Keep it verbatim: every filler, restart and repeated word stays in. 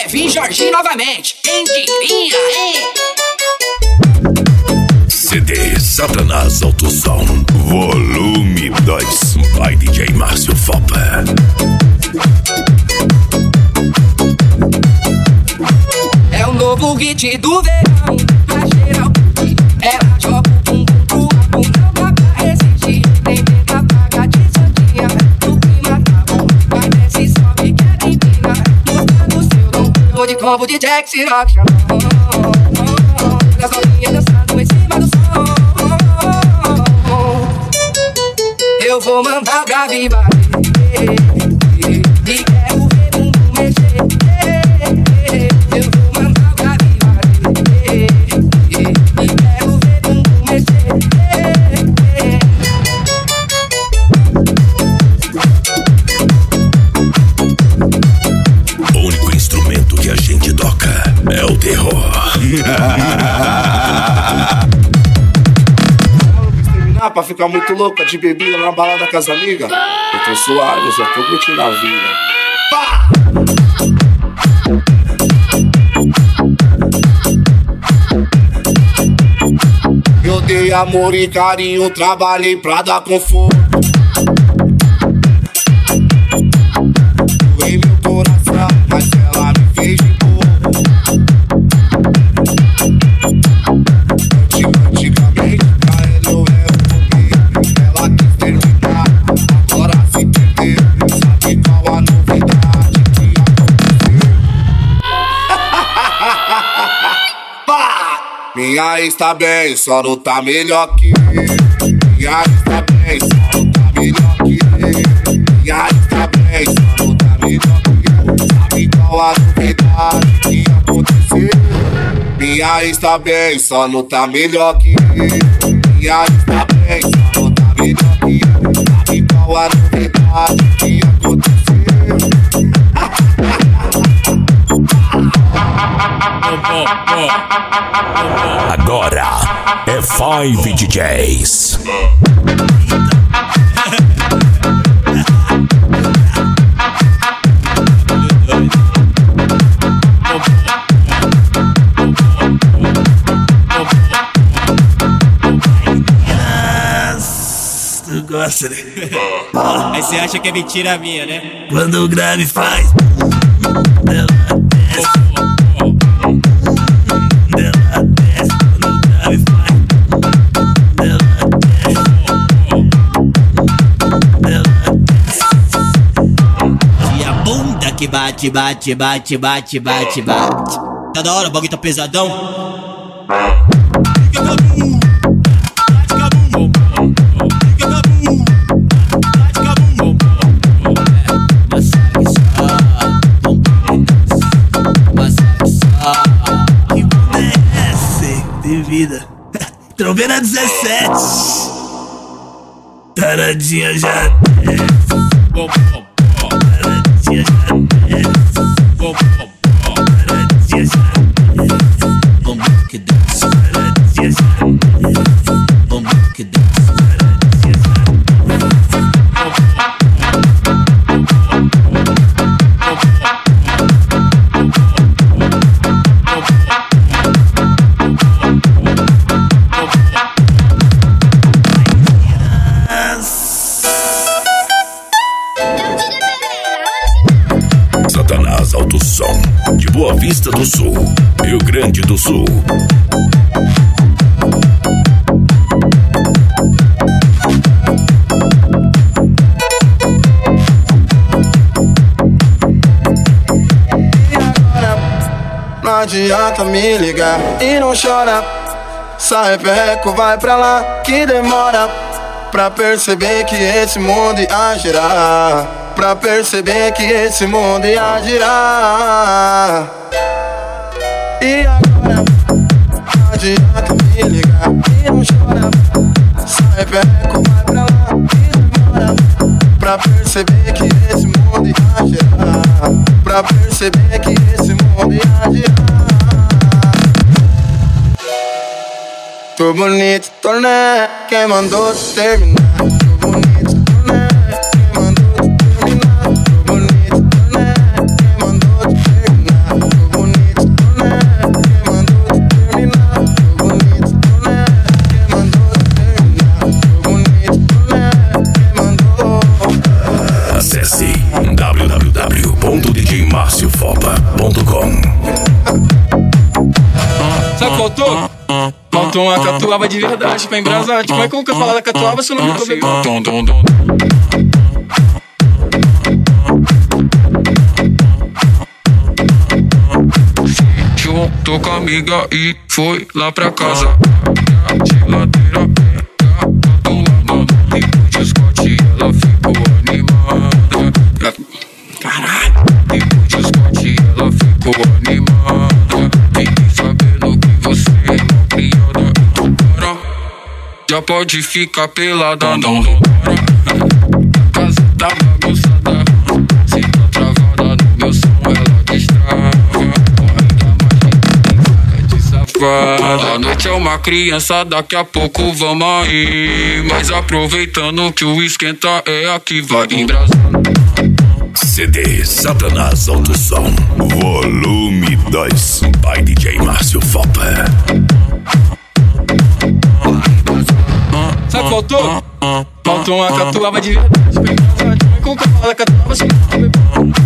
Kevin Jorginho novamente. Quem diria, hein? C D Satanás Alto Som, volume dois, by D J Márcio Fopa. É o novo hit do verão, pra geral curtir. Ela joga o bumbum pro alto, não dá pra resistir. Nem tenta pagar de santinha, o clima tá bom. Vai desce, sobe, quer empina, mostrando seu dom. Tô de combo de Jack Ciroc, chamou. Das novinhas dançando em cima do som. Eu vou mandar pra viva e quero ver bumbum mexer. Eu vou mandar pra viva e quero ver bumbum mexer. O único instrumento que a gente toca é o terror. Pra ficar muito louca de bebida na balada com as amigas. Eu tô suave, eu só tô curtindo a vida. Pá! Eu dei amor e carinho, trabalhei pra dar conforto. Doei meu coração, mas ela me fez de bobo. Antigamente minha ex tá bem, só não tá melhor que ele. Minha ex tá bem, só não tá melhor que ele. Minha ex tá bem, só não tá melhor que ele. Sabe qual a novidade que aconteceu? Minha ex tá bem, só não tá melhor que ele. Minha ex tá bem, só não tá melhor que ele. Sabe qual a novidade que aconteceu? Agora é Five D Js. Tu gosta, né? Aí você acha que é mentira minha, né? Quando o grave faz, ela desce. Ela desce. Quando o grave faz, ela desce. Ela desce. E a bunda que bate, bate, bate, bate, bate, bate. Tá da hora, o bagulho tá pesadão. Troveira dezessete, taradinha já desce. Taradinha já desce. Taradinha já desce. Vamos que desce. Taradinha já desce. Vamos que desce. Taradinha já Satanás Alto Som, de Boa Vista do Sul, Rio Grande do Sul. E agora, não adianta me ligar e não chora. Sai perreco, vai pra lá que demora pra perceber que esse mundo ia girar. Pra perceber que esse mundo ia girar. E agora, não adianta me ligar e não chora. Sai perreco, vai pra lá que demora pra perceber que esse mundo ia girar. Pra perceber que esse mundo ia girar. Tô bonito, tô né, quem mandou terminar. Tô bonito, tô né, quem mandou terminar. Tô bonito, tô né, quem mandou terminar. Tô Márcio Fopa ponto com. Sabe o que faltou? Faltou uma catuaba de verdade pra embrasar. Como é que eu nunca falar da catuaba se eu não me tô bebendo? Juntou com a amiga e foi lá pra casa. Geladeira atuando no de Scott, ela ficou animada. Caralho! Depois de Scott, ela ficou animada. Fiquei sabendo que você é uma criada. Agora já pode ficar pelada, não, não. A casa tá bagunçada. Se tá travada no meu som, ela destrava. A noite é uma criança, daqui a pouco vamos aí. Mas aproveitando que o esquenta é aqui, vai embrasando. C D Satanás Alto Som, volume dois, by D J Márcio Fopa. Sabe o que faltou? Faltou uma catuaba de verdade. Como é que eu falo da catuaba se eu não tô bebendo?